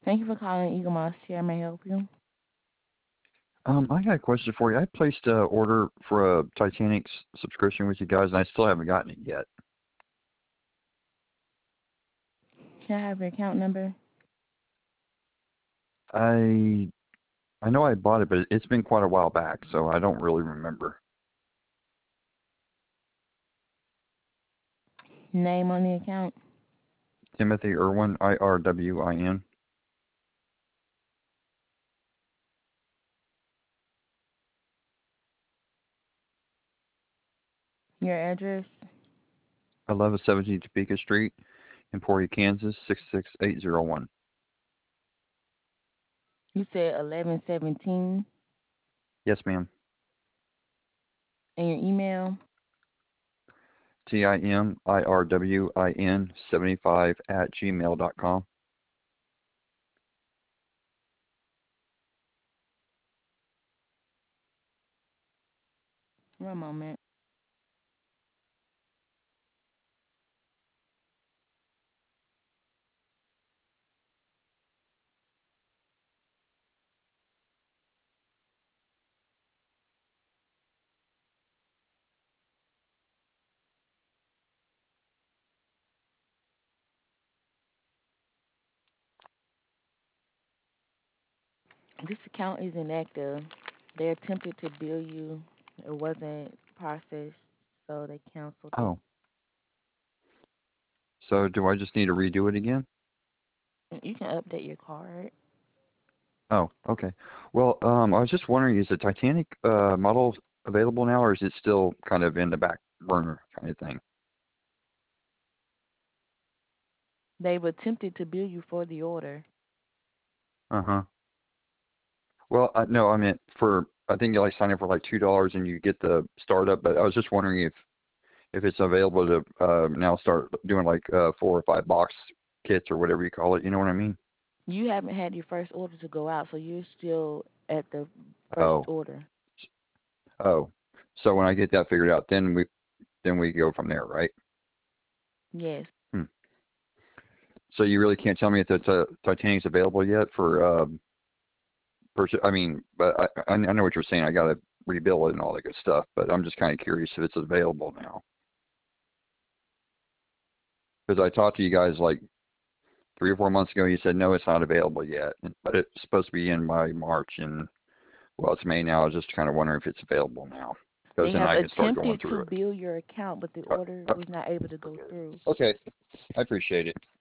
Thank you for calling Eagle Moss here. May I help you? I got a question for you. I placed a order for a Titanic subscription with you guys, and I still haven't gotten it yet. Can I have your account number? I I know I bought it, but it's been quite a while back, so I don't really remember. Name on the account? Timothy Irwin, IRWIN. Your address? 1117 Topeka Street, Emporia, Kansas 66801. You said 1117. Yes, ma'am. And your email? TIMIRWIN75 One moment. This account is inactive. They attempted to bill you. It wasn't processed, so they canceled it. Oh, so do I just need to redo it again? You can update your card. Oh, okay. Well, I was just wondering, is the Titanic model available now, or is it still kind of in the back burner kind of thing? They've attempted to bill you for the order. Uh-huh. Well, no, I meant for, I think you like sign up for like $2 and you get the startup, but I was just wondering if it's available to now start doing like 4 or 5 box kits or whatever you call it. You know what I mean? You haven't had your first order to go out, so you're still at the first Oh, order. oh. So when I get that figured out, then we go from there, right? Yes. Hmm. So you really can't tell me if the Titanic's available yet for I mean, but I know what you're saying. I got to rebuild it and all that good stuff, but I'm just kind of curious if it's available now. Because I talked to you guys like 3 or 4 months ago. You said no, it's not available yet, but it's supposed to be in by March, and well, it's May now. I was just kind of wondering if it's available now, because They then have I can start going attempted to through it. bill your account, but the Uh, order uh, was not able to go through. okay, I appreciate it.